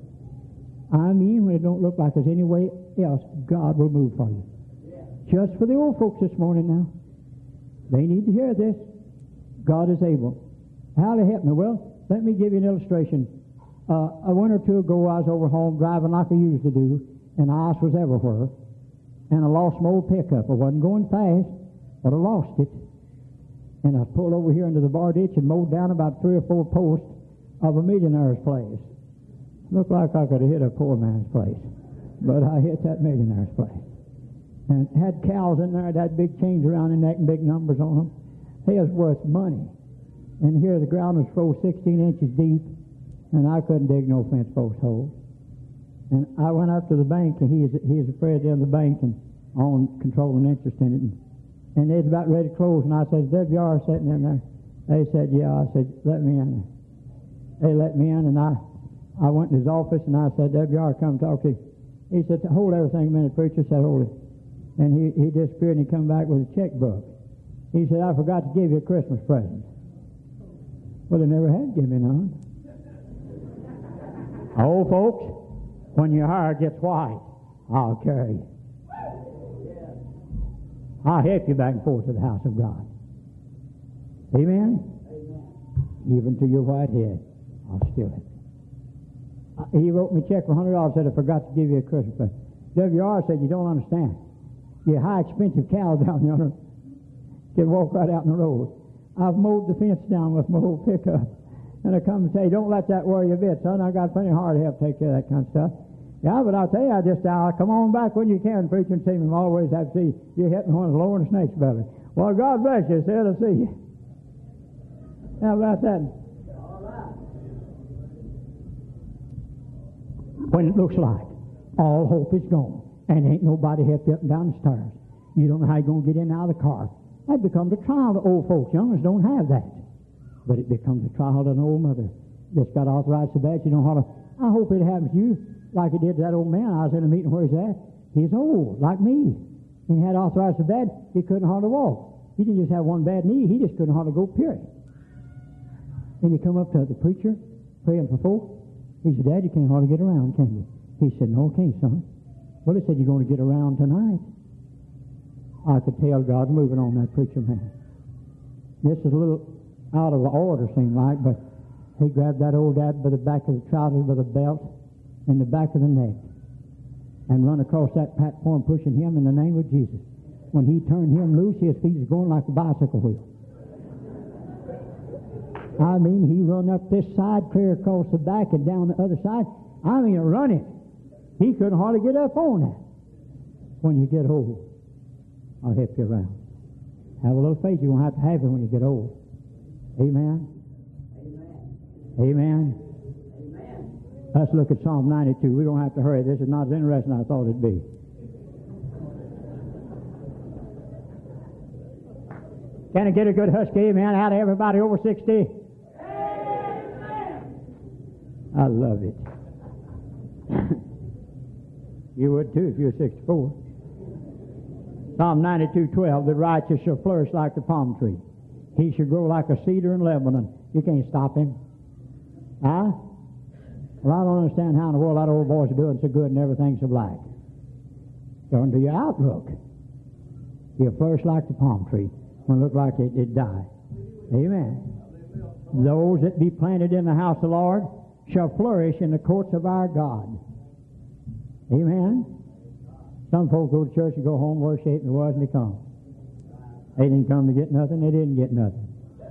I mean, when it don't look like there's any way else, God will move for you. Just for the old folks this morning now. They need to hear this. God is able. How to help me? Well, let me give you an illustration. Uh, a winter or two ago, I was over home driving like I usually do, and the ice was everywhere. And I lost my old pickup. I wasn't going fast, but I lost it. And I pulled over here into the bar ditch and mowed down about three or four posts of a millionaire's place. Looked like I could have hit a poor man's place, but I hit that millionaire's place. And had cows in there that had big chains around their neck and big numbers on them. They was worth money. And here the ground was froze sixteen inches deep, and I couldn't dig no fence post hole. And I went up to the bank, and he is he is the president of the bank and on controlling interest in it. And, and they was about ready to close, and I said, "Is W R sitting in there?" They said, "Yeah." I said, "Let me in." They let me in, and I I went in his office, and I said, "W R, come talk to you." He said, "Hold everything a minute, preacher." I said, "Hold it." And he, he disappeared, and he come back with a checkbook. He said, "I forgot to give you a Christmas present." Well, they never had given me none. Old folks, when your hair gets white, I'll carry you. I'll help you back and forth to the house of God. Amen? Even to your white head, I'll still have it. Uh, he wrote me a check for one hundred dollars, said, I forgot to give you a Christmas present. W R said, you don't understand. Your high expensive cow down yonder can walk right out in the road. I've mowed the fence down with my old pickup. And I come and say, don't let that worry you a bit, son. I got plenty of hard help to take care of that kind of stuff. Yeah, but I'll tell you, I just, I'll come on back when you can, preach and see me. I always have to see you hitting one of the lower snakes above it. Well, God bless you, sir. To see you. How about that? When it looks like all hope is gone and ain't nobody help you up and down the stairs. You don't know how you're going to get in and out of the car. That becomes a trial to old folks. Youngers don't have that. But it becomes a trial to an old mother that's got arthritis so bad you don't know how to... I hope it happens to you like it did to that old man. I was in a meeting where he's at. He's old, like me. And he had arthritis so bad he couldn't hardly walk. He didn't just have one bad knee. He just couldn't hardly go, period. Then you come up to the preacher praying for folks. He said, Dad, you can't hardly get around, can you? He said, no, I can't, son. Well, he said, you're going to get around tonight. I could tell God moving on that preacher man. This is a little out of the order, seemed like, but he grabbed that old dad by the back of the trousers, by the belt, and the back of the neck, and run across that platform, pushing him in the name of Jesus. When he turned him loose, his feet was going like a bicycle wheel. I mean, he run up this side, clear across the back, and down the other side. I mean, running. He couldn't hardly get up on that. When you get old, I'll help you around. Have a little faith. You won't have to have it when you get old. Amen? Amen. Amen. Amen. Let's look at Psalm ninety-two. We don't have to hurry. This is not as interesting as I thought it'd be. Can I get a good husky amen out of everybody over sixty? I love it. You would too if you were sixty-four. Psalm ninety-two twelve, the righteous shall flourish like the palm tree. He shall grow like a cedar in Lebanon. You can't stop him. Huh? Well, I don't understand how in the world that old boy's doing so good and everything's so black. According to your outlook, he'll flourish like the palm tree when it look like it, it die. Amen. Those that be planted in the house of the Lord shall flourish in the courts of our God. Amen. Some folks go to church and go home worse shape than they was and they come. They didn't come to get nothing, they didn't get nothing.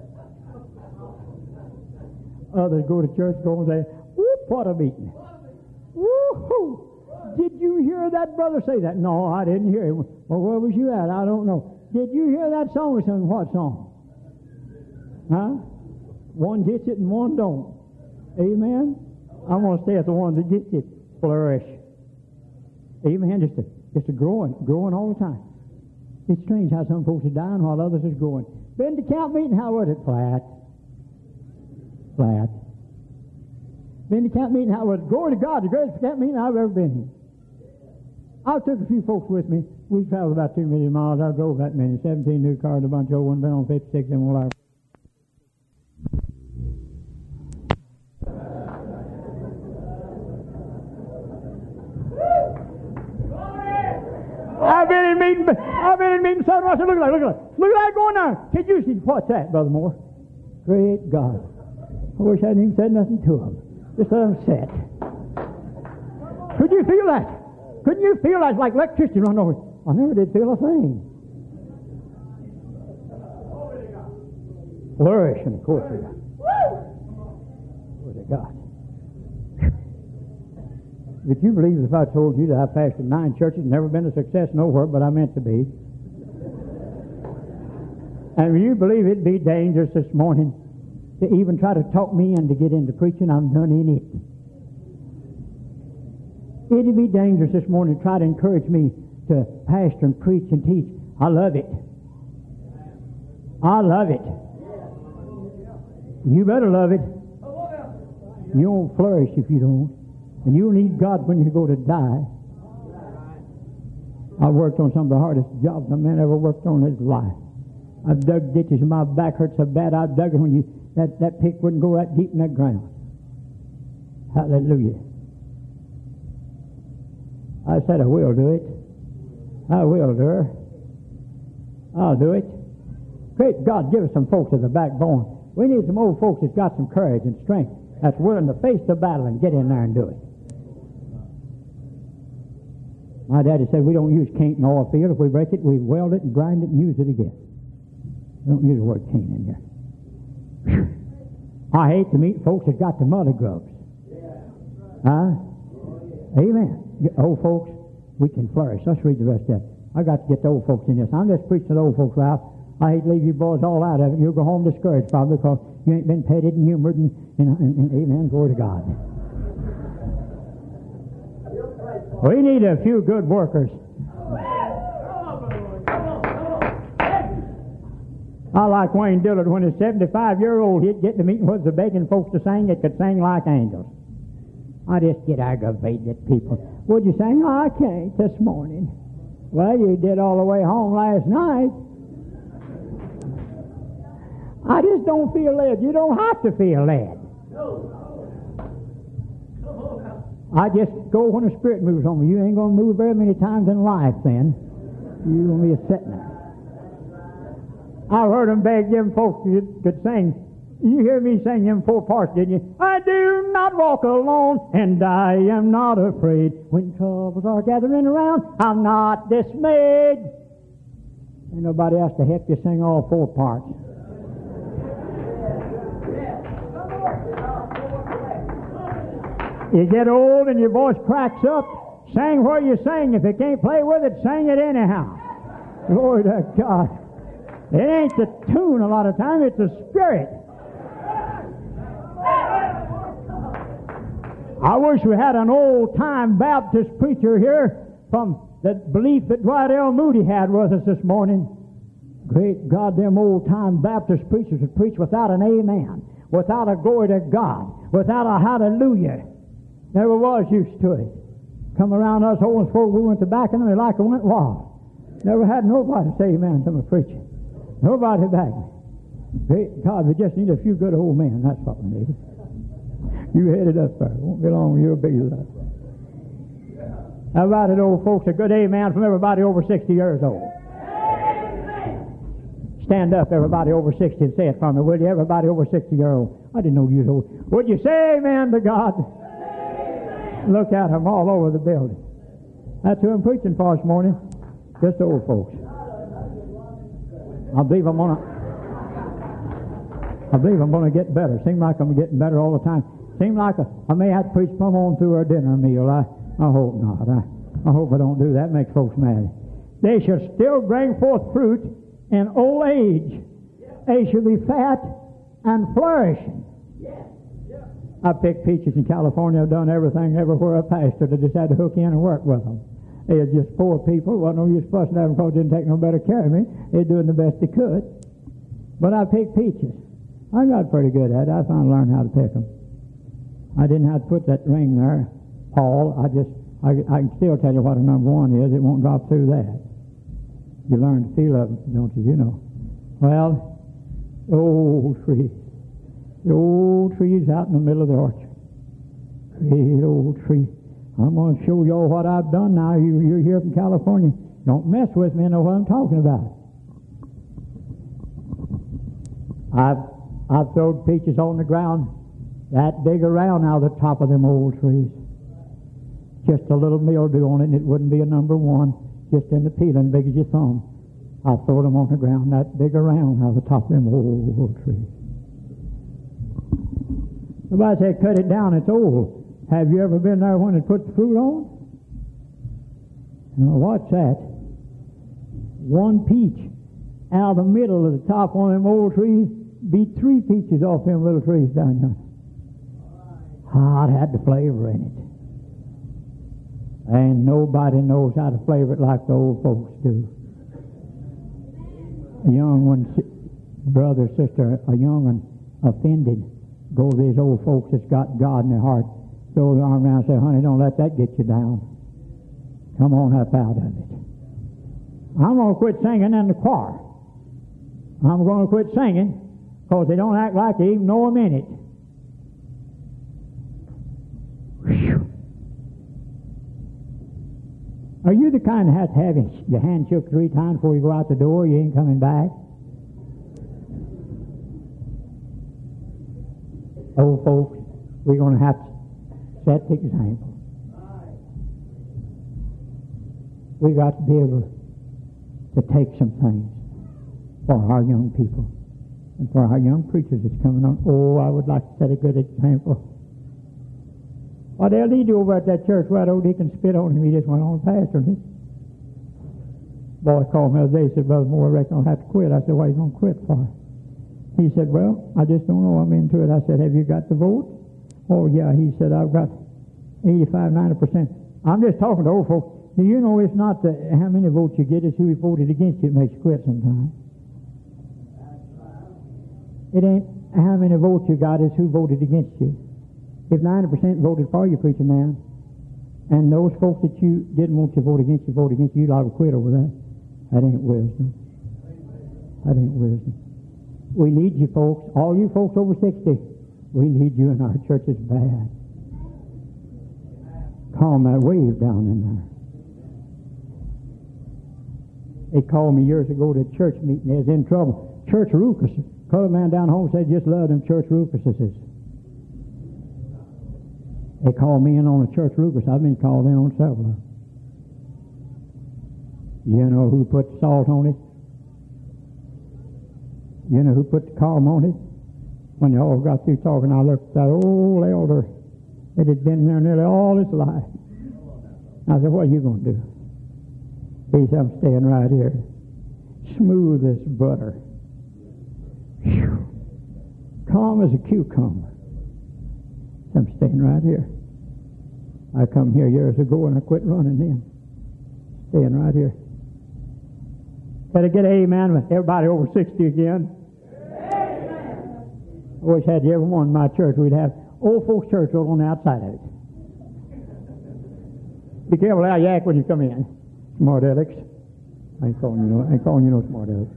Others go to church, go and say, whoop, what a meeting. Woo-hoo! Did you hear that brother say that? No, I didn't hear him. Well, where was you at? I don't know. Did you hear that song? We sung what song? Huh? One gets it and one don't. Amen? I want to stay at the ones that get it. Flourish. Amen? Just a, just a growing, growing all the time. It's strange how some folks are dying while others is growing. Been to camp meeting, how was it? Flat. Flat. Been to camp meeting, how was it? Glory to God, the greatest camp meeting I've ever been in. I took a few folks with me. We traveled about two million miles. I drove that many. seventeen new cars, a bunch of old ones. Been on fifty-six and all our. I've been in meeting. I've been in meeting. Southern. I said, look at that. Look at that. Look at that going down. Can you see what's that, Brother Moore? Great God! I wish I hadn't even said nothing to him. Just let him sit. Could you feel that? Couldn't you feel that? It's like electricity running over. I never did feel a thing. Flourish in the course of God. Glory to God. Would you believe if I told you that I pastored nine churches and never been a success nowhere but I meant to be? And would you believe it'd be dangerous this morning to even try to talk me into get into preaching? I'm done in it. It'd be dangerous this morning to try to encourage me to pastor and preach and teach. I love it. I love it. You better love it. You won't flourish if you don't. And you'll need God when you go to die. I worked on some of the hardest jobs a man ever worked on in his life. I've dug ditches and my back hurts so bad I dug it when you that, that pick wouldn't go that deep in that ground. Hallelujah. I said I will do it. I will do it. I'll do it. Great God, give us some folks with a backbone. We need some old folks that's got some courage and strength, that's willing to face the battle and get in there and do it. My daddy said we don't use cane in oil field. If we break it, we weld it and grind it and use it again. We don't use the word cane in here. Whew. I hate to meet folks that got the mother grubs. Huh? Amen. Old folks, we can flourish. Let's read the rest of that. I got to get the old folks in this. I'm just preaching to the old folks, Ralph. I hate to leave you boys all out of it. You'll go home discouraged probably because you ain't been petted and humored and, and, and, and amen, glory to God. We need a few good workers. I like Wayne Dillard when a seventy-five-year-old he'd get to meeting with the begging folks to sing that could sing like angels. I just get aggravated at people. Would you sing? Oh, I can't this morning. Well, you did all the way home last night. I just don't feel led. You don't have to feel led. I just go when the Spirit moves on me. You ain't going to move very many times in life then. You're going to be a sitting there. I've heard them beg them folks that could sing. You hear me sing them four parts, didn't you? I do not walk alone, and I am not afraid. When troubles are gathering around, I'm not dismayed. Ain't nobody else to help you sing all four parts. You get old and your voice cracks up. Sing where you sing. If you can't play with it, sing it anyhow. Glory to God. It ain't the tune a lot of time, it's the spirit. I wish we had an old-time Baptist preacher here from the belief that Dwight L. Moody had with us this morning. Great God, them old-time Baptist preachers would preach without an amen, without a glory to God, without a hallelujah. Never was used to it. Come around us old folks, we went to back and them like it went wild. Never had nobody say amen to my preaching. Nobody back me. Great God, we just need a few good old men. That's what we need. You headed up there. Won't be long, you'll be there. How about it, old folks? A good amen from everybody over sixty years old. Stand up, everybody over sixty, and say it for me, will you? Everybody over sixty years old. I didn't know you was old. Would you say amen to God? Amen. Look at them all over the building. That's who I'm preaching for this morning. Just old folks. I believe I'm gonna. I believe I'm gonna get better. Seems like I'm getting better all the time. Seems like a, I may have to preach plumb on through our dinner meal. I, I hope not. I, I hope I don't do that. Makes folks mad. They shall still bring forth fruit in old age. They shall be fat and flourishing. I picked peaches in California. I've done everything everywhere I pastored. I just had to hook in and work with them. They were just poor people. Wasn't no use fussing at them because they didn't take no better care of me. They're doing the best they could. But I picked peaches. I got pretty good at it. I finally learned how to pick them. I didn't have to put that ring there, Paul. I just, I, I can still tell you what a number one is. It won't drop through that. You learn the feel of it, don't you? You know. Well, the old trees. The old trees out in the middle of the orchard. Great old tree. I'm going to show you all what I've done now. You, you're here from California. Don't mess with me. I know what I'm talking about. I've, I've thrown peaches on the ground that big around now the top of them old trees. Just a little mildew on it and it wouldn't be a number one. Just in the peeling, big as your thumb. I've thrown them on the ground that big around now the top of them old trees. Somebody said, cut it down, it's old. Have you ever been there when it put the fruit on? Now, watch that. One peach out of the middle of the top of them old trees beat three peaches off them little trees down here. Ah, it had the flavor in it. And nobody knows how to flavor it like the old folks do. A young one, brother, sister, a young one offended, go to these old folks that's got God in their heart, throw their arm around and say, honey, don't let that get you down. Come on up out of it. I'm going to quit singing in the choir. I'm going to quit singing because they don't act like they even know a minute. Whew. Are you the kind that has to have your hand shook three times before you go out the door? You ain't coming back? Old folks, we're going to have to set the example. We've got to be able to take some things for our young people and for our young preachers that's coming on. Oh, I would like to set a good example. What they'll need to over at that church where that old deacon spit on him, he just went on pastoring it. Boy called me the other day, he said, Brother Moore, I reckon I'll have to quit. I said, what are you going to quit for? He said, well, I just don't know, I'm into it. I said, have you got the vote? Oh, yeah. He said, I've got eighty-five, ninety percent. I'm just talking to old folks. Do you know it's not the, how many votes you get, it's who voted against you that makes you quit sometimes. It ain't how many votes you got, it's who voted against you. If ninety percent voted for you, preacher man, and those folks that you didn't want to vote against you voted against you, you'd ought to quit over that. That ain't wisdom. That ain't wisdom. We need you folks, all you folks over sixty, we need you in our churches bad. Calm that wave down in there. They called me years ago to a church meeting. They was in trouble. Church Rufus. Colored man down home said, just love them church Rufuses. They called me in on a church Rufus. I've been called in on several of them. You know who put salt on it? You know who put the calm on it? When they all got through talking, I looked at that old elder that had been there nearly all his life. I said, what are you going to do? He said, I'm staying right here. Smooth as butter. Whew. Calm as a cucumber. I'm staying right here. I come here years ago and I quit running then. Staying right here. Better get an amen with everybody over sixty again. Amen. I wish I had every one in my church. We'd have old folks church over on the outside of it. Be careful how you act when you come in. Smart alecks. I ain't calling you no, I ain't calling you no smart alecks.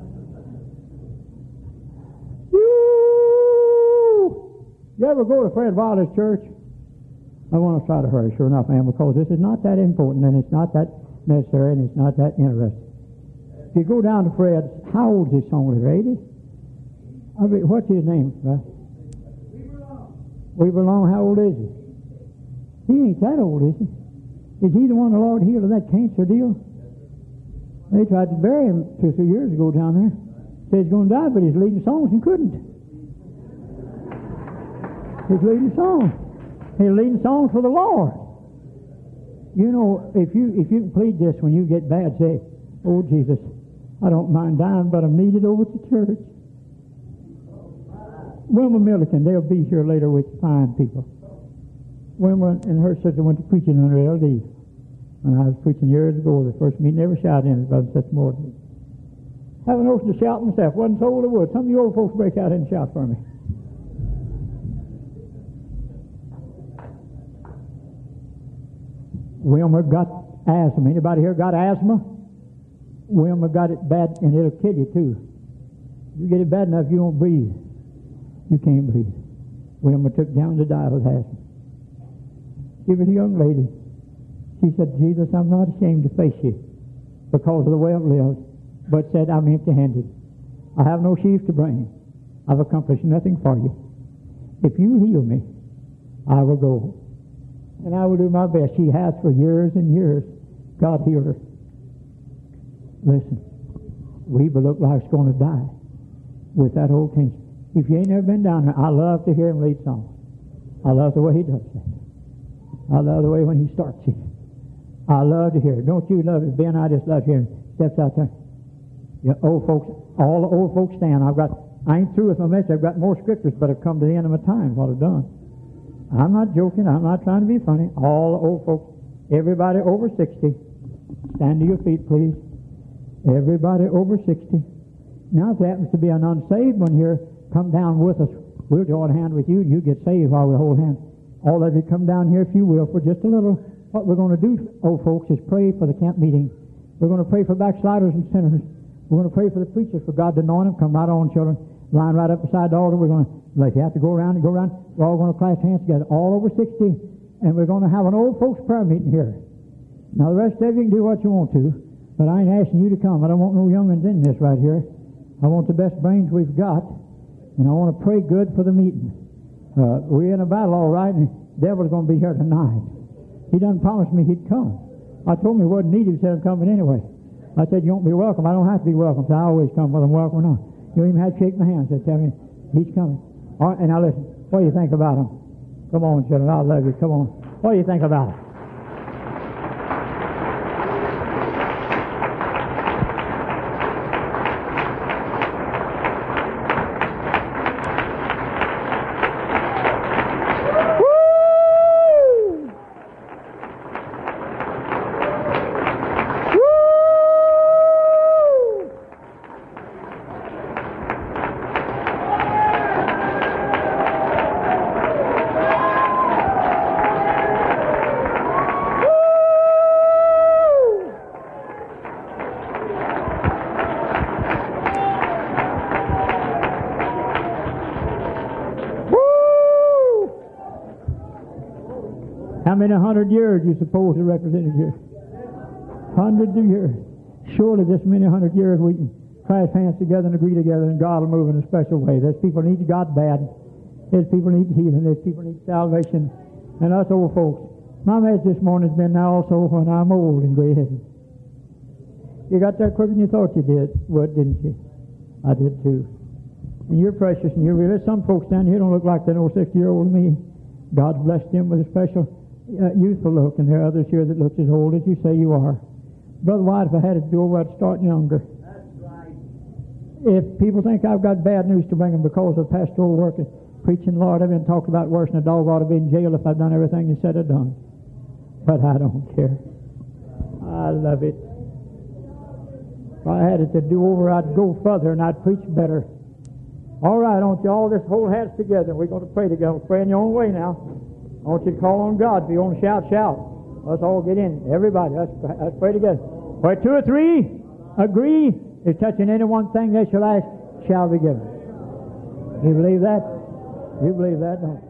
You ever go to Fred Wilder's church? I want to try to hurry, sure enough, man, because this is not that important and it's not that necessary and it's not that interesting. If you go down to Fred's, how old is this song? eighty? I mean, what's his name, right? Weaver Long. Weaver Long, how old is he? He ain't that old, is he? Is he the one the Lord healed of that cancer deal? They tried to bury him two or three years ago down there. Said he's going to die, but he's leading songs and couldn't. He's leading songs. He's leading songs for the Lord. You know, if you if you can plead this when you get bad, say, oh, Jesus, I don't mind dying, but I'm needed over at the church. Wilma Milliken, they'll be here later with fine people. Wilma and her sister went to preaching under L D. When I was preaching years ago, the first meeting, never shouted in it, Brother Seth Morton. Have a notion to shout myself. Wasn't told I would. Some of you old folks break out and shout for me. Wilma got asthma. Anybody here got asthma? Wilma got it bad, and it'll kill you too. You get it bad enough, you won't breathe. You can't breathe. Wilma took down to die with asthma. She was a young lady. She said, Jesus, I'm not ashamed to face you because of the way I've lived, but said, I'm empty-handed. I have no sheaf to bring. I've accomplished nothing for you. If you heal me, I will go. And I will do my best. She has for years and years. God healed her. Listen, Weber looked like he's going to die with that old cancer. If you ain't never been down there, I love to hear him lead songs. I love the way he does that. I love the way when he starts it. I love to hear it. Don't you love it? Ben, I just love hearing him. Steps out there. You old folks, all the old folks stand. I've got, I ain't through with my message. I've got more scriptures, but I've come to the end of my time, what I've done. I'm not joking. I'm not trying to be funny. All the old folks, everybody over sixty, stand to your feet, please. Everybody over sixty. Now, if there happens to be an unsaved one here, come down with us. We'll join hand with you, and you get saved while we hold hands. All of you come down here, if you will, for just a little. What we're going to do, old folks, is pray for the camp meeting. We're going to pray for backsliders and sinners. We're going to pray for the preachers, for God to anoint them. Come right on, children. Line right up beside the altar. We're going to, if you have to go around and go around, we're all going to clasp hands together, all over sixty, and we're going to have an old folks prayer meeting here. Now, the rest of you can do what you want to, but I ain't asking you to come. I don't want no young'uns in this right here. I want the best brains we've got, and I want to pray good for the meeting. Uh, we're in a battle, all right, and the devil's going to be here tonight. He done promised me he'd come. I told him he wasn't needed. He said I'm coming anyway. I said, you won't be welcome. I don't have to be welcome. So I always come whether I'm welcome or not. You don't even have to shake my hand. Said, tell me he's coming. All right, and now listen, what do you think about him? Come on, children, I love you. Come on. What do you think about it? How many hundred years you suppose are represented here? Hundreds of years. Surely this many hundred years we can clasp hands together and agree together and God will move in a special way. There's people need God bad. There's people need healing. There's people need salvation. And us old folks. My message this morning has been now also when I'm old and gray-headed. You got there quicker than you thought you did, would, didn't you? I did too. And you're precious and you're real. There's some folks down here don't look like that old sixty-year-old me. God's blessed them with a special Uh, youthful look, and there are others here that look as old as you say you are. Brother White, if I had it to do over, I'd start younger. That's right. If people think I've got bad news to bring them because of pastoral work and preaching, Lord, I've been talked about worse than a dog ought to be in jail if I've done everything you said I'd done. But I don't care. I love it. If I had it to do over, I'd go further and I'd preach better. All right, don't you all just hold hands together. We're going to pray together. Pray in your own way now. I want you to call on God. If you want to shout, shout. Let's all get in. Everybody, let's, let's pray together. Where two or three agree, if touching any one thing they shall ask, shall be given. You believe that? You believe that, don't you?